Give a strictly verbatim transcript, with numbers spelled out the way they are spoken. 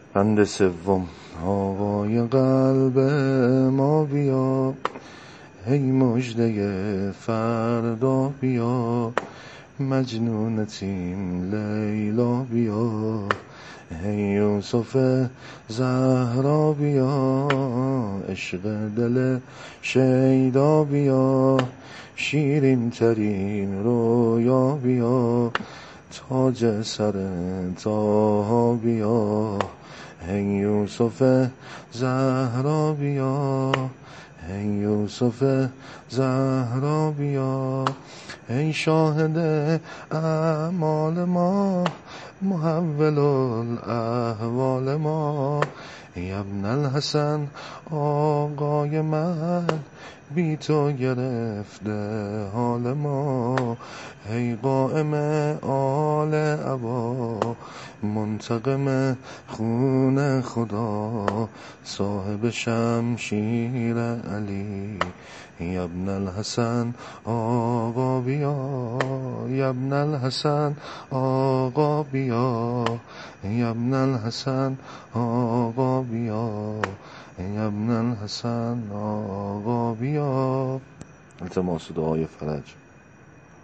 بند سوم. آقای قلب ما بیا، هی مژده فردا بیا، مجنون تیم لیلا بیا، هی یوسف زهرا بیا، عشق دل شیدا بیا، شیرین ترین رویا بیا، تاج سر طاها بیا، هی یوسف زهرا بیا، هی یوسف زهرا بیا، ای شاهد اعمال ما، محول الاحوال ما، ابن الحسن آقای من، بی تو گرفته حال ما، ای قائم آل عبا، منتقم خون خدا، صاحب شمشیر علی، ابن الحسن آقا بیا، ابن الحسن آقا بیا، ابن الحسن آقا بیا، ابن الحسن آقا بیا. التماس دعای فرج.